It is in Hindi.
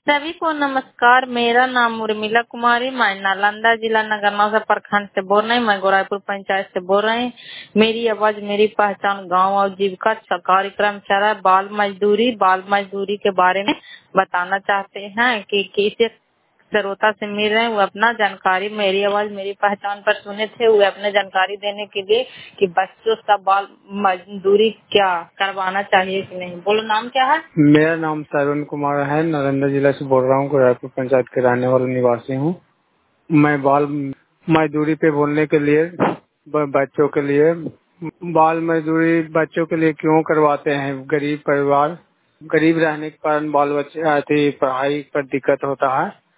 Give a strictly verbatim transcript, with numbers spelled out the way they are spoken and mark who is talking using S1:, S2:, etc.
S1: सभी को नमस्कार। मेरा नाम उर्मिला कुमारी, मैं नालंदा जिला नगरनौसा प्रखंड से बोल रही हूँ। मैं गोराईपुर पंचायत से बोल रही हूँ। मेरी आवाज मेरी पहचान गांव और जीविका कार्यक्रम चल रहा है। बाल मजदूरी बाल मजदूरी के बारे में बताना चाहते हैं कि किसे श्रोता से मिल रहे हैं। वो अपना जानकारी मेरी आवाज मेरी पहचान पर सुने थे। वो अपने जानकारी देने के लिए कि बच्चों का बाल मजदूरी क्या करवाना चाहिए कि नहीं। बोलो, नाम क्या है?
S2: मेरा नाम तरुण कुमार है, नालंदा जिला से बोल रहा हूँ। गोराईपुर पंचायत के रहने वाला निवासी हूँ। मैं बाल मजदूरी पे बोलने के लिए ब- बच्चों के लिए बाल मजदूरी बच्चों के लिए क्यों करवाते हैं। गरीब परिवार, गरीब रहने के कारण बाल बच्चे आते पढ़ाई पर दिक्कत होता है।